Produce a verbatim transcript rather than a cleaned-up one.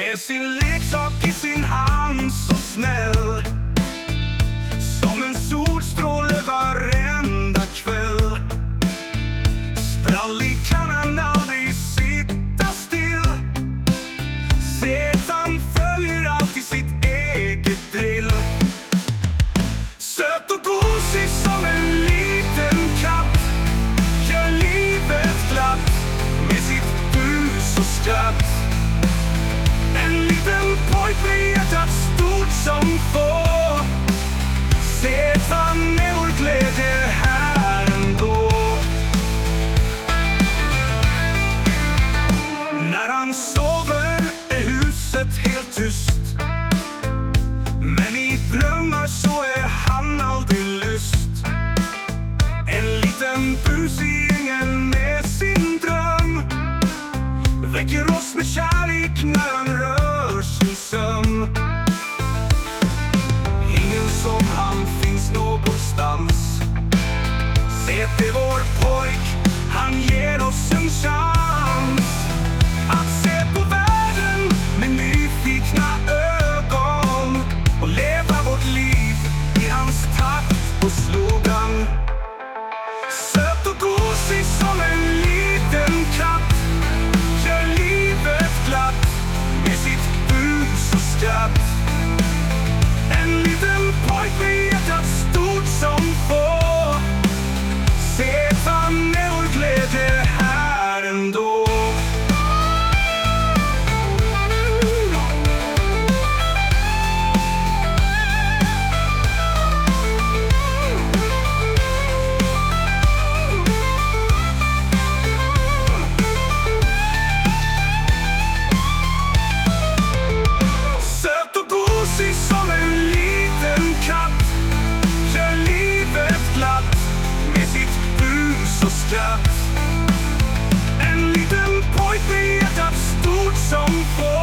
med sin leksak i sin hand, så snäll som en solstråle varenda kväll. Sprallig kan han aldrig sitta still. Sedan följer alltid sitt eget drill. Söt och gosig som en liten katt, gör livet glatt med sitt bus och skratt. En liten pojk med hjärtat stort som få. Sedan är vår glädje här ändå. När han sover är huset helt tyst, men i drömmar så är han aldrig lyst. En liten bus i ängen med sin dröm väcker oss med kärlek när han rör sin sömn. Ingen som han finns någonstans. Se till vår pojk, han ger oss en chans att se på världen med nyfikna ögon och leva vårt liv i hans takt och slogan. Söt och gosig som en liten katt, gör livet glatt med sitt bus och skratt. En liten pojk med hjärtat stort som få. Sedan är vår glädje här ändå. Söt och gosig som en liten katt, gör livet glatt med sitt bus och skratt. En liten pojk med hjärtat stort som få.